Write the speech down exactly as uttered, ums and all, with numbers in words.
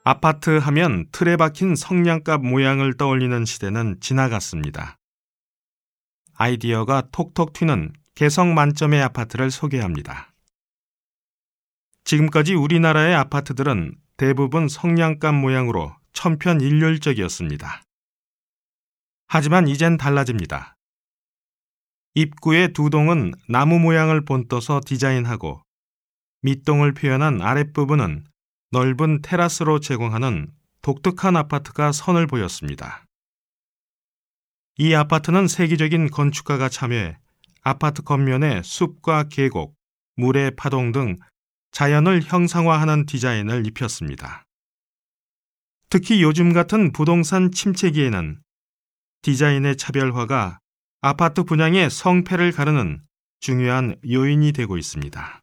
아파트 하면 틀에 박힌 성냥갑 모양을 떠올리는 시대는 지나갔습니다. 아이디어가 톡톡 튀는 개성 만점의 아파트를 소개합니다. 지금까지 우리나라의 아파트들은 대부분 성냥갑 모양으로 천편일률적이었습니다. 하지만 이젠 달라집니다. 입구의 두 동은 나무 모양을 본떠서 디자인하고 밑동을 표현한 아랫부분은 넓은 테라스로 제공하는 독특한 아파트가 선을 보였습니다. 이 아파트는 세계적인 건축가가 참여해 아파트 겉면에 숲과 계곡, 물의 파동 등 자연을 형상화하는 디자인을 입혔습니다. 특히 요즘 같은 부동산 침체기에는 디자인의 차별화가 아파트 분양의 성패를 가르는 중요한 요인이 되고 있습니다.